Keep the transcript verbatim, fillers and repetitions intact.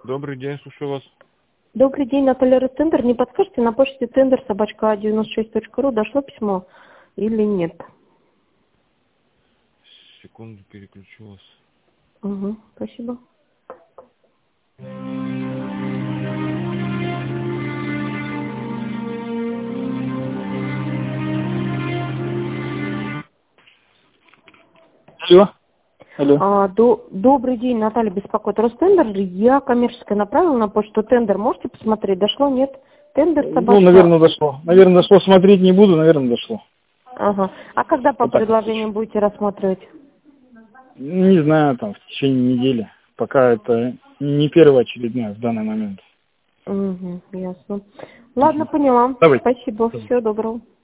Добрый день, слушаю вас. Добрый день, Наталья Ростендер. Не подскажете, на почте тендер собачка девяносто шесть точка ру дошло письмо или нет? Секунду, переключу вас. Угу, спасибо. Все? Алло. А, до, добрый день, Наталья беспокоит. Ростендер, я коммерческое направила на почту тендер. Можете посмотреть, дошло, нет? Тендер собачка. Ну, наверное, дошло. Наверное, дошло. Смотреть не буду, наверное, дошло. Ага. А когда по Вот так вот. предложениям будете рассматривать? Не знаю, там, в течение недели. Пока это не первоочередное в данный момент. Угу, ясно. Ладно, поняла. Давайте. Спасибо. Всего доброго.